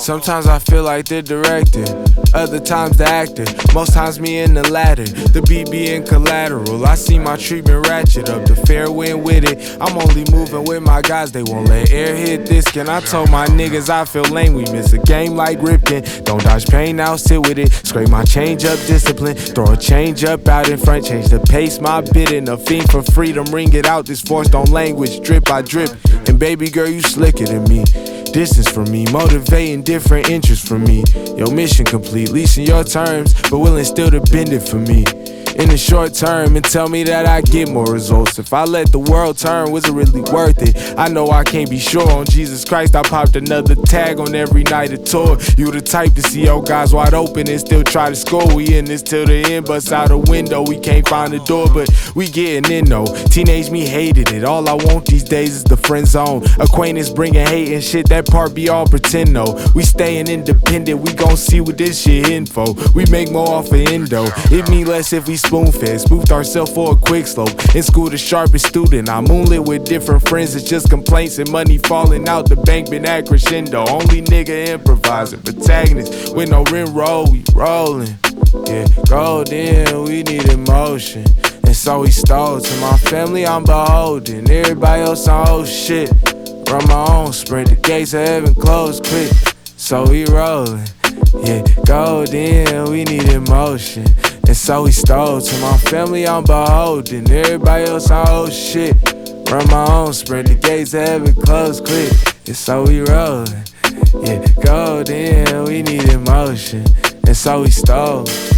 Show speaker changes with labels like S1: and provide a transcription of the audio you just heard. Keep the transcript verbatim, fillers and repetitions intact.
S1: Sometimes I feel like the director, other times the actor, most times me in the latter. The beat being collateral, I see my treatment ratchet up. The fair wind with it, I'm only moving with my guys, they won't let air hit this. Can I told my niggas I feel lame, we miss a game like Ripken. Don't dodge pain, now sit with it, scrape my change up discipline. Throw a change up out in front, change the pace, my bidding. A fiend for freedom, ring it out, this forced on language, drip by drip. And baby girl, you slicker than me. Distance from me, motivating different interests from me. Your mission complete, leasing your terms, but willing still to bend it for me. In the short term, and tell me that I get more results. If I let the world turn, was it really worth it? I know I can't be sure. On Jesus Christ, I popped another tag on every night of tour. You the type to see your guys wide open and still try to score. We in this till the end, bust out a window. We can't find the door, but we getting in though. Teenage me hated it. All I want these days is the friend zone. Acquaintance bringing hate and shit, that part be all pretend though. We staying independent, we gon' see what this shit info. We make more off of endo. It mean less if we spoon fed, spoofed ourselves for a quick slope. In school the sharpest student, I moonlit with different friends. It's just complaints and money falling out the bank, been at crescendo. Only nigga improvising, protagonist with no rim roll, we rolling. Yeah, gold in, we need emotion. And so we stole. To my family I'm beholden, everybody else on old shit. Run my own sprint, the gates of heaven closed quick. So we rolling. Yeah, gold in, we need emotion. And so we stole. To my family I'm beholden, everybody else on old shit. Run my own sprint, the gates of heaven closed quick. And so we rolling. Yeah, gold in, we need emotion. And so we stole.